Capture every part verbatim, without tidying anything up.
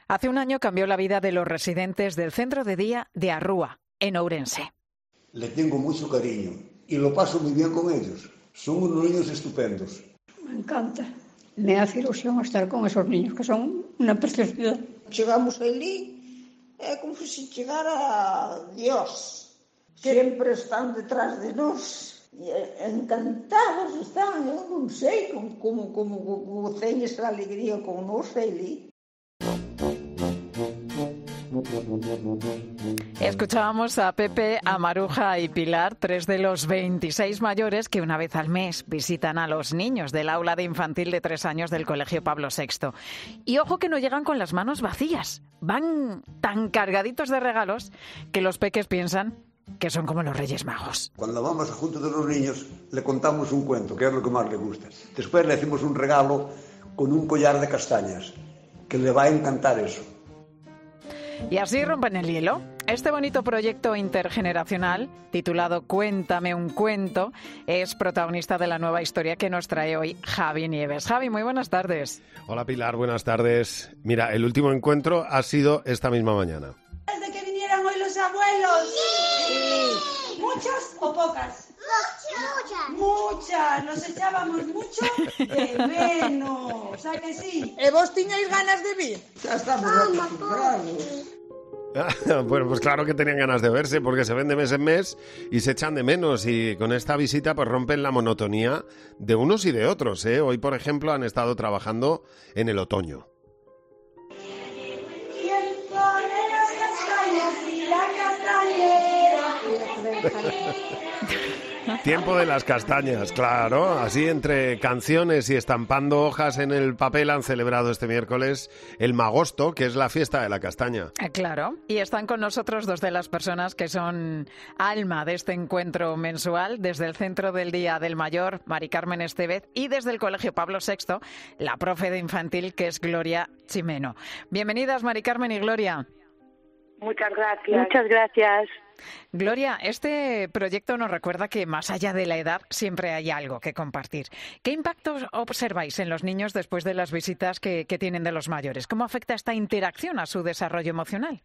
Hace un año cambió la vida de los residentes del centro de día de Arrúa, en Ourense. Le tengo mucho cariño y lo paso muy bien con ellos. Son unos niños estupendos. Me encanta. Me hace ilusión estar con esos niños, que son una preciosidad. Chegamos ali, é como se chegara a Dios. Sempre están detrás de nós. Encantados están, eu non sei como, como, como, como ten esa alegría con nós ali. Escuchábamos a Pepe, a Maruja y Pilar, tres de los veintiséis mayores que una vez al mes visitan a los niños del aula de infantil de tres años del Colegio Pablo sexto. Y ojo que no llegan con las manos vacías. Van tan cargaditos de regalos que los peques piensan que son como los Reyes Magos. Cuando vamos junto de los niños, le contamos un cuento, que es lo que más le gusta. Después le hacemos un regalo con un collar de castañas, que le va a encantar eso. Y así rompen el hielo. Este bonito proyecto intergeneracional, titulado Cuéntame un cuento, es protagonista de la nueva historia que nos trae hoy Javi Nieves. Javi, muy buenas tardes. Hola Pilar, buenas tardes. Mira, el último encuentro ha sido esta misma mañana. ¿De que vinieran hoy los abuelos? Sí. ¿Muchas o pocas? Muchas. Muchas. Nos echábamos mucho de menos. ¿A que sí? E vos tiñais ganas de vir? Ya estamos acostumbrados. Bueno, pues claro que tenían ganas de verse porque se ven de mes en mes y se echan de menos, y con esta visita pues rompen la monotonía de unos y de otros, ¿eh? Hoy, por ejemplo, han estado trabajando en el otoño. Tiempo de las castañas, claro. Así, entre canciones y estampando hojas en el papel, han celebrado este miércoles el Magosto, que es la fiesta de la castaña. Claro, y están con nosotros dos de las personas que son alma de este encuentro mensual, desde el Centro del Día del Mayor, Mari Carmen Estevez, y desde el Colegio Pablo sexto, la profe de infantil, que es Gloria Chimeno. Bienvenidas, Mari Carmen y Gloria. Muchas gracias. Muchas gracias. Gloria, este proyecto nos recuerda que más allá de la edad siempre hay algo que compartir. ¿Qué impacto observáis en los niños después de las visitas que, que tienen de los mayores? ¿Cómo afecta esta interacción a su desarrollo emocional?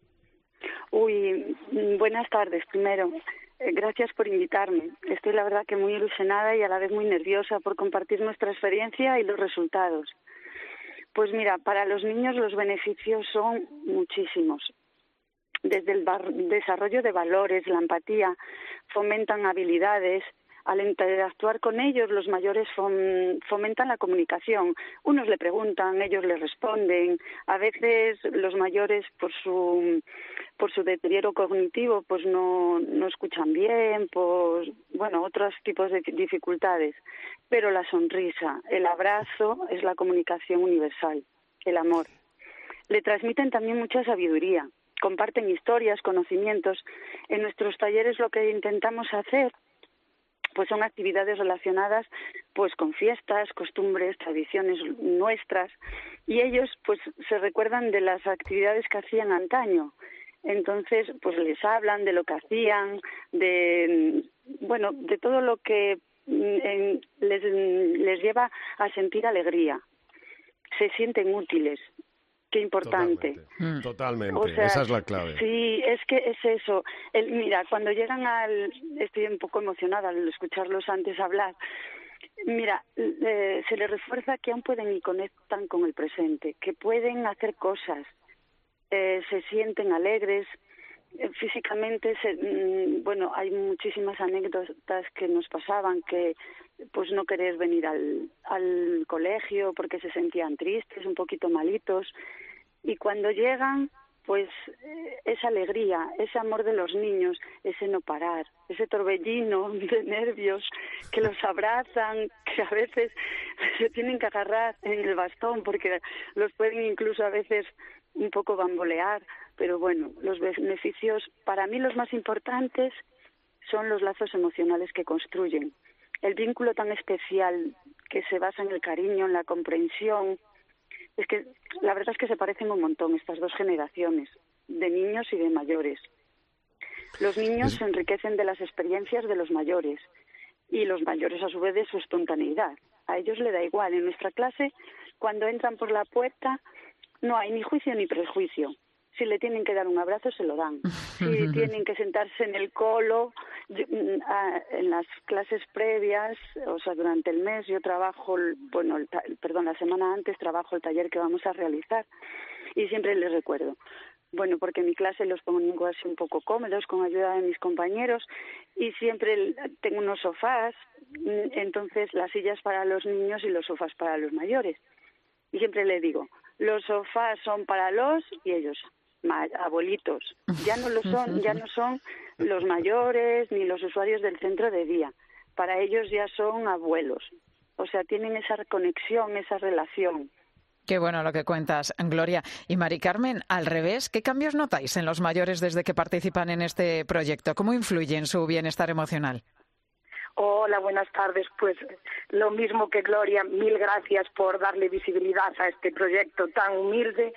Uy, buenas tardes primero. Eh, gracias por invitarme. Estoy la verdad que muy ilusionada y a la vez muy nerviosa por compartir nuestra experiencia y los resultados. Pues mira, para los niños los beneficios son muchísimos. Desde el desarrollo de valores, la empatía, fomentan habilidades. Al interactuar con ellos, los mayores fomentan la comunicación. Unos le preguntan, ellos le responden. A veces los mayores, por su por su deterioro cognitivo, pues no, no escuchan bien, pues bueno, otros tipos de dificultades. Pero la sonrisa, el abrazo es la comunicación universal, el amor. Le transmiten también mucha sabiduría. Comparten historias, conocimientos. En nuestros talleres lo que intentamos hacer pues son actividades relacionadas pues con fiestas, costumbres, tradiciones nuestras, y ellos pues se recuerdan de las actividades que hacían antaño. Entonces pues les hablan de lo que hacían, de bueno, de todo lo que en, les, les lleva a sentir alegría. Se sienten útiles. Qué importante. Totalmente, Totalmente. O sea, esa es la clave. Sí, es que es eso. El, mira, cuando llegan al... Estoy un poco emocionada al escucharlos antes hablar. Mira, eh, se les refuerza que aún pueden y conectan con el presente, que pueden hacer cosas, eh, se sienten alegres, eh, físicamente, se, mm, bueno, hay muchísimas anécdotas que nos pasaban, que pues no querer venir al, al colegio porque se sentían tristes, un poquito malitos, y cuando llegan, pues eh, esa alegría, ese amor de los niños, ese no parar, ese torbellino de nervios que los abrazan, que a veces se tienen que agarrar en el bastón porque los pueden incluso a veces un poco bambolear, pero bueno, los beneficios, para mí los más importantes son los lazos emocionales que construyen. El vínculo tan especial que se basa en el cariño, en la comprensión. Es que la verdad es que se parecen un montón estas dos generaciones, de niños y de mayores. Los niños se enriquecen de las experiencias de los mayores y los mayores a su vez de su espontaneidad. A ellos les da igual. En nuestra clase, cuando entran por la puerta, no hay ni juicio ni prejuicio. Si le tienen que dar un abrazo, se lo dan. Si tienen que sentarse en el colo, yo, en las clases previas, o sea, durante el mes yo trabajo, bueno, el, perdón, la semana antes trabajo el taller que vamos a realizar y siempre les recuerdo. Bueno, porque en mi clase los pongo así un poco cómodos con ayuda de mis compañeros y siempre tengo unos sofás, entonces las sillas para los niños y los sofás para los mayores. Y siempre les digo, los sofás son para los y ellos, abuelitos. Ya no lo son, ya no son los mayores ni los usuarios del centro de día. Para ellos ya son abuelos. O sea, tienen esa conexión, esa relación. Qué bueno lo que cuentas, Gloria. Y Mari Carmen, al revés, ¿qué cambios notáis en los mayores desde que participan en este proyecto? ¿Cómo influye en su bienestar emocional? Hola, buenas tardes. Pues lo mismo que Gloria, mil gracias por darle visibilidad a este proyecto tan humilde.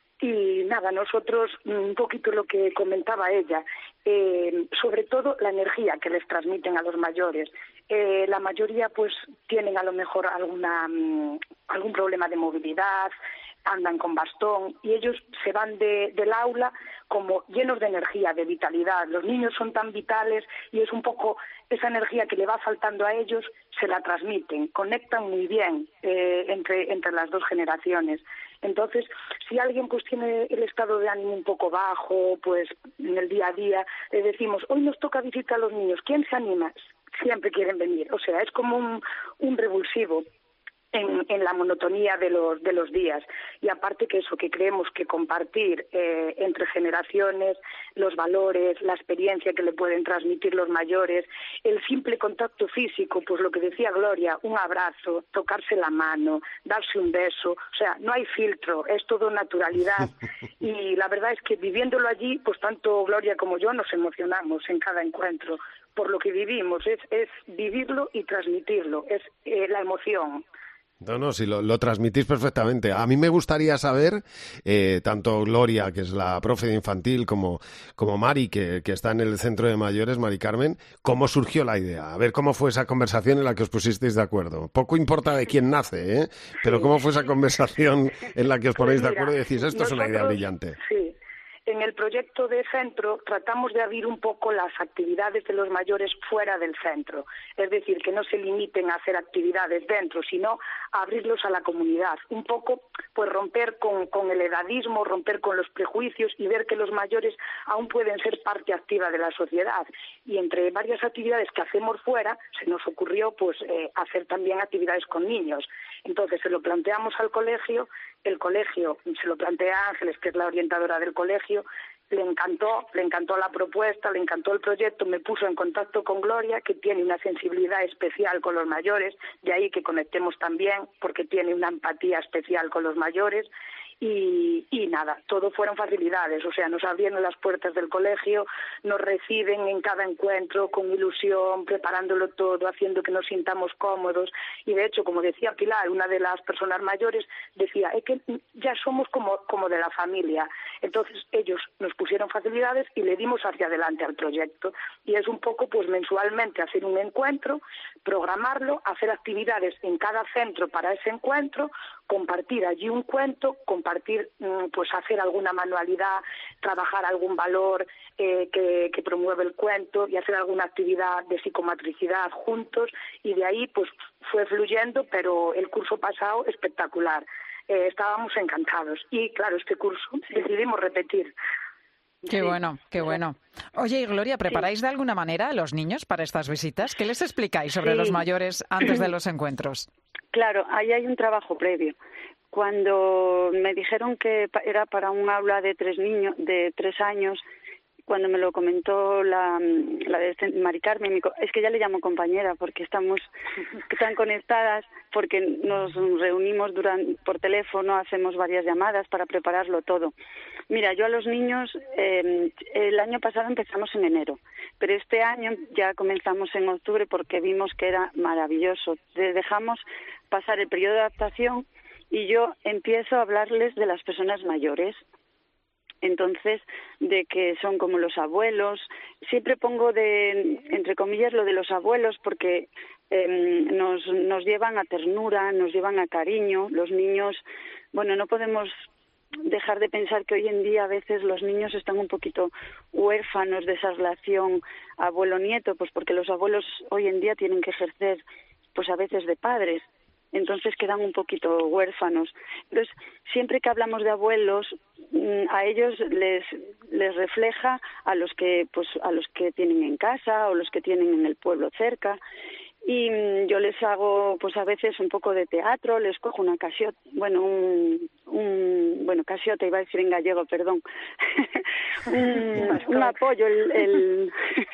Y nada, nosotros, un poquito lo que comentaba ella, eh, sobre todo la energía que les transmiten a los mayores. Eh, la mayoría pues tienen a lo mejor alguna um, algún problema de movilidad, andan con bastón y ellos se van de, del aula como llenos de energía, de vitalidad. Los niños son tan vitales y es un poco esa energía que le va faltando a ellos, se la transmiten, conectan muy bien eh, entre, entre las dos generaciones. Entonces, si alguien pues tiene el estado de ánimo un poco bajo, pues en el día a día, le decimos, hoy nos toca visitar a los niños, ¿quién se anima? Siempre quieren venir, o sea, es como un, un revulsivo en, en la monotonía de los, de los días. Y aparte que eso, que creemos que compartir eh, entre generaciones los valores, la experiencia que le pueden transmitir los mayores, el simple contacto físico, pues lo que decía Gloria, un abrazo, tocarse la mano, darse un beso, o sea, no hay filtro, es todo naturalidad. Y la verdad es que viviéndolo allí, pues tanto Gloria como yo nos emocionamos en cada encuentro por lo que vivimos, es, es vivirlo y transmitirlo, es eh, la emoción. No, no, sí, lo, lo transmitís perfectamente. A mí me gustaría saber, eh, tanto Gloria, que es la profe de infantil, como, como Mari, que, que está en el centro de mayores, Mari Carmen, ¿cómo surgió la idea? A ver, ¿cómo fue esa conversación en la que os pusisteis de acuerdo? Poco importa de quién nace, ¿eh? Pero ¿cómo fue esa conversación en la que os ponéis pues mira, de acuerdo y decís, esto nosotros, es una idea brillante? Sí. En el proyecto de centro tratamos de abrir un poco las actividades de los mayores fuera del centro, es decir, que no se limiten a hacer actividades dentro, sino a abrirlos a la comunidad, un poco pues romper con, con el edadismo, romper con los prejuicios y ver que los mayores aún pueden ser parte activa de la sociedad. Y entre varias actividades que hacemos fuera, se nos ocurrió pues eh, hacer también actividades con niños. Entonces se lo planteamos al colegio, el colegio se lo plantea a Ángeles, que es la orientadora del colegio, le encantó, le encantó la propuesta, le encantó el proyecto, me puso en contacto con Gloria, que tiene una sensibilidad especial con los mayores, de ahí que conectemos también, porque tiene una empatía especial con los mayores. Y, y nada, todo fueron facilidades, o sea, nos abrieron las puertas del colegio, nos reciben en cada encuentro con ilusión, preparándolo todo, haciendo que nos sintamos cómodos. Y de hecho, como decía Pilar, una de las personas mayores decía, es que ya somos como, como de la familia. Entonces ellos nos pusieron facilidades y le dimos hacia adelante al proyecto. Y es un poco, pues mensualmente hacer un encuentro, programarlo, hacer actividades en cada centro para ese encuentro, compartir allí un cuento, compartir, pues hacer alguna manualidad, trabajar algún valor eh, que, que promueve el cuento y hacer alguna actividad de psicomatricidad juntos, y de ahí pues fue fluyendo, pero el curso pasado espectacular. Eh, estábamos encantados y claro, este curso decidimos repetir. Qué Sí. bueno, qué bueno. Oye, y Gloria, ¿preparáis de alguna manera a los niños para estas visitas? ¿Qué les explicáis sobre Sí. los mayores antes de los encuentros? Claro, ahí hay un trabajo previo. Cuando me dijeron que pa- era para un aula de tres niños, de tres años, cuando me lo comentó la, la de este- Mari Carmen, mi co- es que ya le llamo compañera porque estamos tan conectadas, porque nos reunimos durante, por teléfono, hacemos varias llamadas para prepararlo todo. Mira, yo a los niños, eh, el año pasado empezamos en enero, pero este año ya comenzamos en octubre porque vimos que era maravilloso. De- Dejamos pasar el periodo de adaptación y yo empiezo a hablarles de las personas mayores. Entonces, de que son como los abuelos. Siempre pongo de, entre comillas, lo de los abuelos porque eh, nos, nos llevan a ternura, nos llevan a cariño. Los niños, bueno, no podemos dejar de pensar que hoy en día a veces los niños están un poquito huérfanos de esa relación abuelo-nieto, pues porque los abuelos hoy en día tienen que ejercer pues a veces de padres, entonces quedan un poquito huérfanos. Entonces, siempre que hablamos de abuelos, a ellos les les refleja a los que pues a los que tienen en casa o los que tienen en el pueblo cerca. Y yo les hago, pues a veces un poco de teatro, les cojo una casiota, bueno, un, un, bueno, casiota iba a decir en gallego, perdón, un, un apoyo, el, el,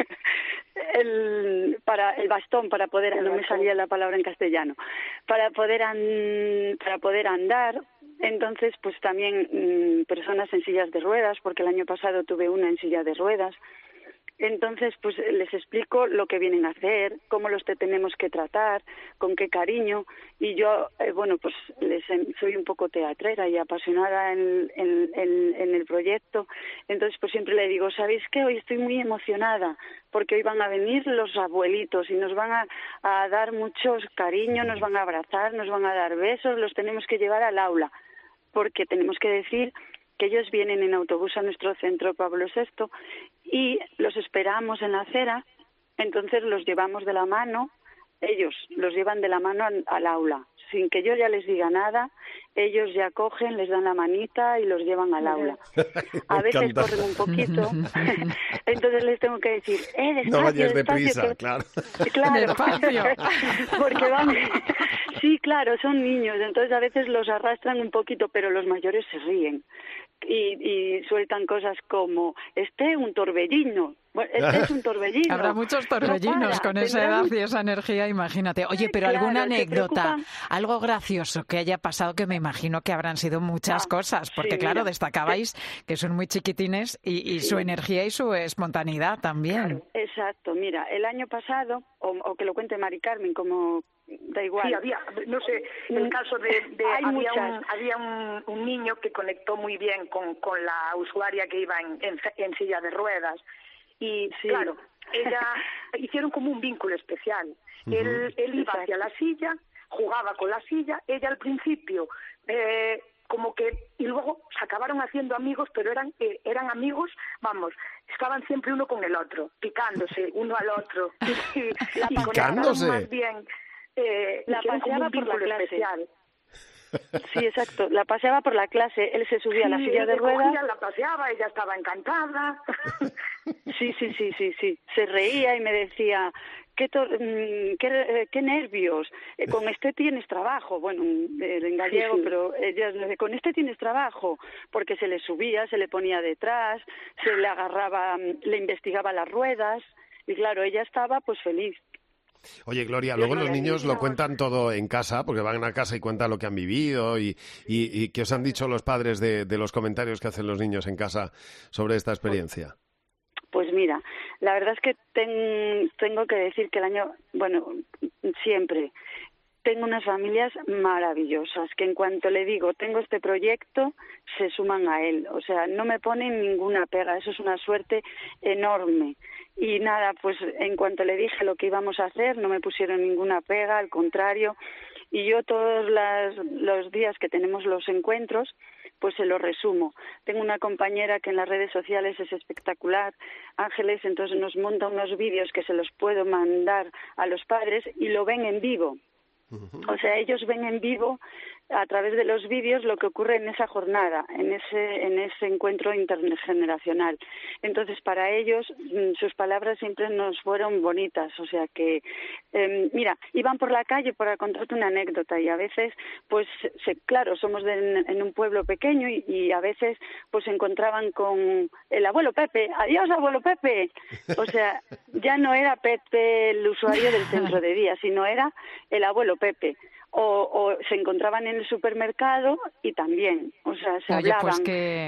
el, para el bastón para poder, no me salía la palabra en castellano, para poder an, para poder andar. Entonces, pues también mmm, personas en sillas de ruedas, porque el año pasado tuve una en silla de ruedas. Entonces, pues les explico lo que vienen a hacer, cómo los te tenemos que tratar, con qué cariño. Y yo, eh, bueno, pues les soy un poco teatrera y apasionada en, en, en, en el proyecto. Entonces, pues siempre le digo, ¿sabéis qué? Hoy estoy muy emocionada porque hoy van a venir los abuelitos y nos van a, a dar muchos cariños, nos van a abrazar, nos van a dar besos, los tenemos que llevar al aula, porque tenemos que decir que ellos vienen en autobús a nuestro centro Pablo sexto y los esperamos en la acera, entonces los llevamos de la mano, ellos los llevan de la mano al, al aula, sin que yo ya les diga nada, ellos ya cogen, les dan la manita y los llevan al aula. A veces corren un poquito, entonces les tengo que decir, eh, despacio, no vayas deprisa, que... claro. Claro, porque van... Sí, claro, son niños, entonces a veces los arrastran un poquito, pero los mayores se ríen y, y sueltan cosas como, este un torbellino. Bueno, este es un torbellino. Habrá muchos torbellinos no con esa edad y esa energía, imagínate. Oye, pero claro, alguna anécdota, preocupan... algo gracioso que haya pasado, que me imagino que habrán sido muchas ah, cosas, porque sí, claro, mira, destacabais que son muy chiquitines y, y sí. su energía y su espontaneidad también. Claro, exacto, mira, el año pasado, o, o que lo cuente Mari Carmen, como da igual. Sí, había, no sé, el caso de, de Hay había, muchas. un, había un, un niño que conectó muy bien con, con la usuaria que iba en, en, en silla de ruedas. Y sí. Claro, ella hicieron como un vínculo especial. Uh-huh. Él, él iba hacia la silla, jugaba con la silla, ella al principio eh, como que, y luego se acabaron haciendo amigos, pero eran eh, eran amigos, vamos, estaban siempre uno con el otro, picándose uno al otro. Y, y, y ¿Picándose? Más bien, eh, la paseaba por la clase. Especial. Sí, exacto. La paseaba por la clase. Él se subía sí, a la silla de ruedas. Cogía, la paseaba, ella estaba encantada. Sí, sí, sí, sí, sí. Se reía y me decía, qué, tor qué, eh, qué nervios. Eh, con este tienes trabajo. Bueno, en gallego, sí, sí. Pero ella con este tienes trabajo, porque se le subía, se le ponía detrás, se le agarraba, le investigaba las ruedas y claro, ella estaba pues feliz. Oye, Gloria, luego los niños lo cuentan todo en casa, porque van a casa y cuentan lo que han vivido y, y, y qué os han dicho los padres de, de los comentarios que hacen los niños en casa sobre esta experiencia. Pues mira, la verdad es que ten, tengo que decir que el año, bueno, siempre tengo unas familias maravillosas que en cuanto le digo tengo este proyecto, se suman a él. O sea, no me ponen ninguna pega, eso es una suerte enorme. Y nada, pues en cuanto le dije lo que íbamos a hacer, no me pusieron ninguna pega, al contrario. Y yo todos las, los días que tenemos los encuentros, pues se los resumo. Tengo una compañera que en las redes sociales es espectacular, Ángeles, entonces nos monta unos vídeos que se los puedo mandar a los padres y lo ven en vivo. O sea, ellos ven en vivo a través de los vídeos lo que ocurre en esa jornada, en ese en ese encuentro intergeneracional. Entonces, para ellos, sus palabras siempre nos fueron bonitas. O sea que, eh, mira, iban por la calle para contarte una anécdota y a veces, pues, se, claro, somos de, en un pueblo pequeño y, y a veces, pues, se encontraban con el abuelo Pepe. ¡Adiós, abuelo Pepe! O sea, ya no era Pepe el usuario del centro de día, sino era el abuelo Pepe. O, o se encontraban en el supermercado y también, o sea, se Oye, hablaban. Pues qué,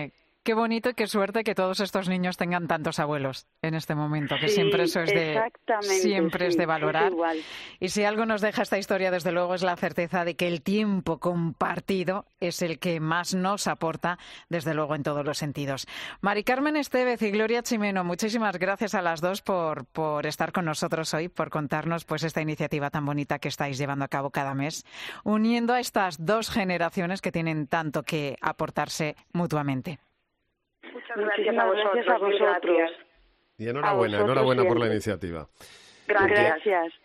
Qué bonito y qué suerte que todos estos niños tengan tantos abuelos en este momento, que Sí, siempre eso es de exactamente, siempre sí, es de es valorar. igual. Y si algo nos deja esta historia, desde luego, es la certeza de que el tiempo compartido es el que más nos aporta, desde luego, en todos los sentidos. Mari Carmen Estevez y Gloria Chimeno, muchísimas gracias a las dos por, por estar con nosotros hoy, por contarnos pues esta iniciativa tan bonita que estáis llevando a cabo cada mes, uniendo a estas dos generaciones que tienen tanto que aportarse mutuamente. Muchas gracias Muchísimas a vosotros. gracias a mil vosotros. gracias. Y enhorabuena, A vosotros enhorabuena por la siempre. iniciativa. Gracias. Gracias.